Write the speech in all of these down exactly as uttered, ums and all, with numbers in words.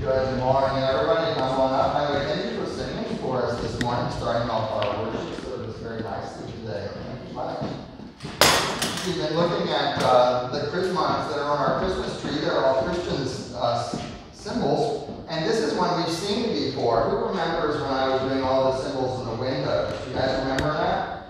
Good morning, everybody. Come on up. By the way, thank you for singing for us this morning, starting off our worship service very nicely today. Thank you much. We've been looking at uh, the chrismons that are on our Christmas tree. They're all Christian uh, symbols, and this is one we've seen before. Who remembers when I was doing all the symbols in the window? You guys remember that?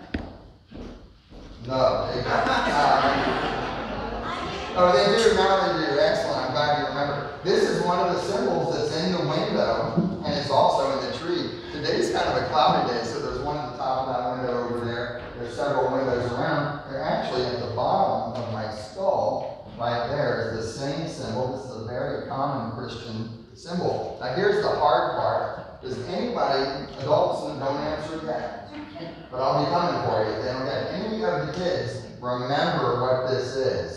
No. They don't. Um, Oh, they do. Now they do. Excellent. I'm glad you remember. This is one of the symbols that's in the window, and it's also in the tree. Today's kind of a cloudy day, so there's one at the top of that window over there. There's several windows around. They're actually at the bottom of my skull, right there, is the same symbol. This is a very common Christian symbol. Now, here's the hard part. Does anybody, adults, and don't answer yet, but I'll be coming for you if they don't get any of the kids remember what this is?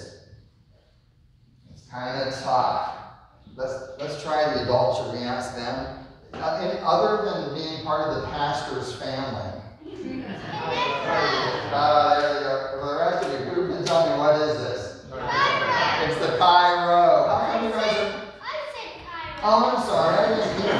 Kind of tough. Let's let's try the adults, or we ask them. Uh, any, other than being part of the pastor's family. Uh, there you go. For the rest of you, who can tell me what is this? It's the Cairo. How come you guys are? I said Cairo. Oh, I'm sorry. I didn't hear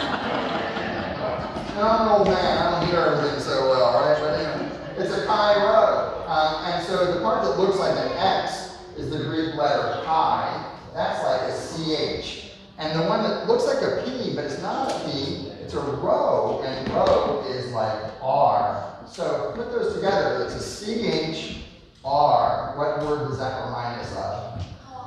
it. No, I'm an old man. I don't hear everything so well, right? But anyway, it's a Cairo. Um, and so the part that looks like an X is the Greek letter chi. That's like a C H. And the one that looks like a P, but it's not a P, it's a rho, and rho is like R. So put those together, it's a C H R. What word does that remind us of?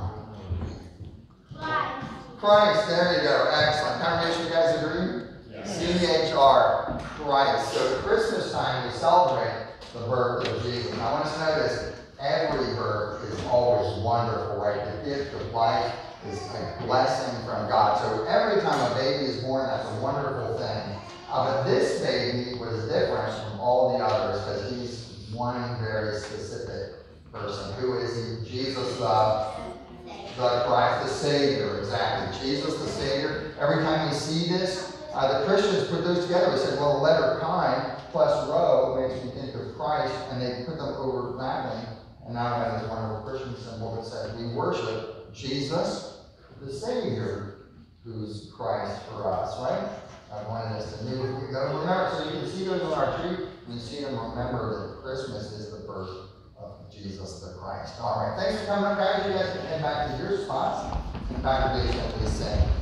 Christ. Christ, there you go. Excellent. Congregation, you guys agree? Yes. C H R, Christ. So at Christmas time, we celebrate the birth of Jesus. I want us to know this. Every birth is always wonderful, right? The gift of life is a blessing from God. So every time a baby is born, that's a wonderful thing. Uh, but this baby was different from all the others because he's one very specific person. Who is he? Jesus the, the Christ, the Savior, exactly. Jesus the Savior. Every time we see this, uh, the Christians put those together. We said, well, the letter chi plus rho makes me think of Christ, and they put them over that way. And now we have this wonderful Christian symbol that says we worship Jesus, the Savior, who's Christ for us, right? I wanted us to know. Remember, so you can see those on our tree, and you see them remember that Christmas is the birth of Jesus the Christ. All right, thanks for coming up, guys. You guys can head back to your spots, and back to Dave simply sing.